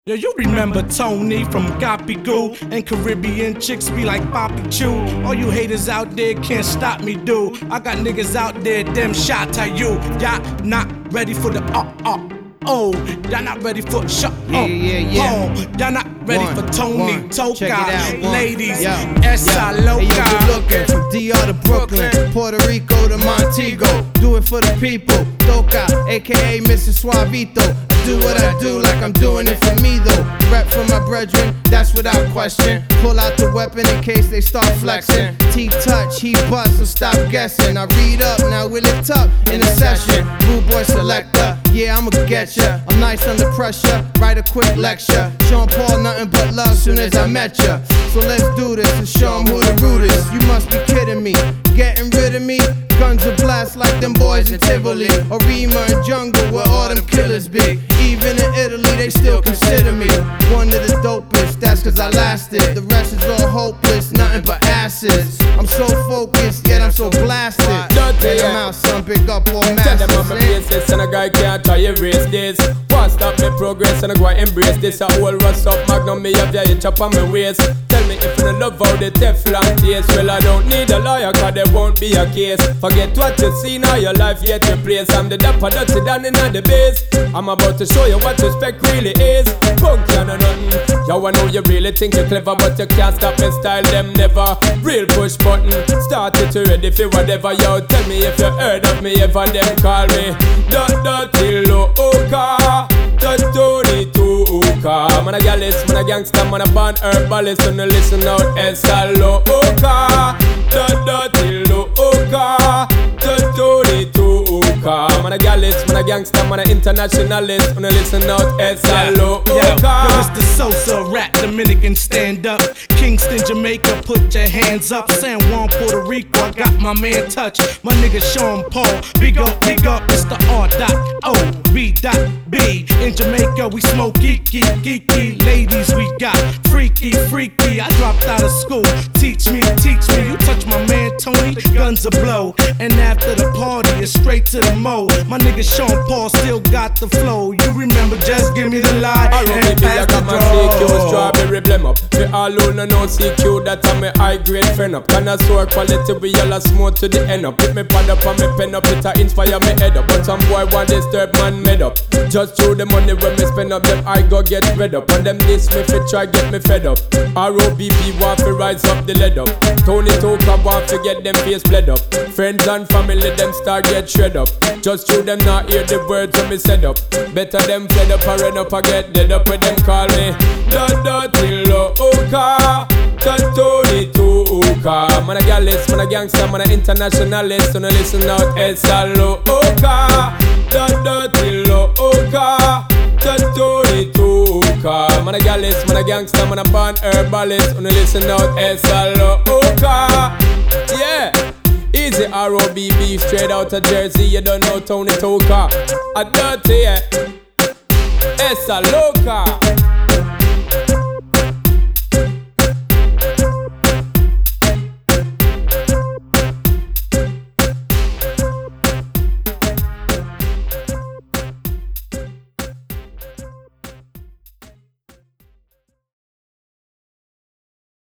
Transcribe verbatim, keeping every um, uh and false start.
Yo, you remember Tony from Goppy Goo, and Caribbean chicks be like Poppy Chew. All you haters out there can't stop me, dude. I got niggas out there, them shot at you. Y'all not ready for the uh uh oh. Y'all not ready for shut up. Yeah, yeah, yeah. Oh, y'all not ready one, for Tony one. Toka. Check it out, one. Ladies, Yo, esa yo. loca. Hey, yo, you looking from D R to Brooklyn, Puerto Rico to Montego. Do it for the people. Toka, aka Mister Suavito. I do what I do like I'm doing it for me though. Rep for my brethren, that's without question. Pull out the weapon in case they start flexing. T-touch, he bust, so stop guessing. I read up, now we lit up in a session. Rude boy selector, yeah, I'ma get ya. I'm nice under pressure, write a quick lecture. Sean Paul, nothing but love soon as I met ya. So let's do this and show 'em who the root is. You must be kidding me, getting rid of me. Guns are blast like them boys in Tivoli, or Rima and Jungle where all them killers be. Even in Italy they still consider me one of the dopest, that's cause I lasted. The rest is all hopeless, nothing but acids. I'm so focused, yet I'm so blasted. Get them out, son, big up all masters. Tell them I'm a basis and a guy can't try erase this. Won't stop me progress and I go and embrace this. A whole rust up magnum, me have ya itch up on my waist. Tell me if you don't love how the Teflon taste. Well, I don't need a lawyer cause there won't be a case. Forget what you see now, your life yet your place. I'm the dapper that sit down in the base. I'm about to show you what respect really is. Punk you know nothing. Yo, I know you really think you're clever, but you can't stop me style them never. Real push button, start it to ready for whatever. Yo, tell me if you heard of me ever, them call me Dot Dirty Loca, Dot Tony Toka. Man a gallus, man a gangster, man a born herbalist. So no listen out, Esa Loca, Dot Dirty Loca, Dot Tony Toka. Man a gallus, man a gangster, man a internationalist. So no listen out, Esa Loca. Yo, Mister Sosa, rap Dominican, stand up. Kingston, Jamaica, put your hands up. San Juan, Puerto Rico, I got my man Touch. My nigga Sean Paul, big up, big up, Mister R O B B. In Jamaica, we smoke geeky, geeky. Ladies, we got freaky, freaky. I dropped out of school, teach me, teach me. You touch my man Tony, guns a blow. And after the party, it's straight to the mo. My nigga Sean Paul still got the flow. You remember, just give me the lie. I run me I got my C Q, strawberry blem up. Me all alone no C Q, that I'm a high grade friend up. Can I soar quality, we all a smooth to the end up. Put me pad up and me pen up, it a inspire me head up. But some boy want disturb man made up. Just through the money when me spend up, them I go get red up. And them this me fi try get me fed up. R O B B want to rise up the lead up. Tony Toka want to get them face bled up. Friends and family them start get shred up. Just through them not hear the words when me said up. Better them fed up or run up or get dead up. When them call me Dot Dirty Loca, Dot Tony Toka. Man a gallus, man a gangster, man a internationalist. So no listen out, Esa Loca, Dot Dirty Loca, Dot Tony Toka. Man a gallus, man a gangster, man a born herbalist. So no listen out, Esa Loca. Yeah. Easy R O B B, straight out of Jersey. You don't know Tony Toka. A dirty, yeah. Esa Loca.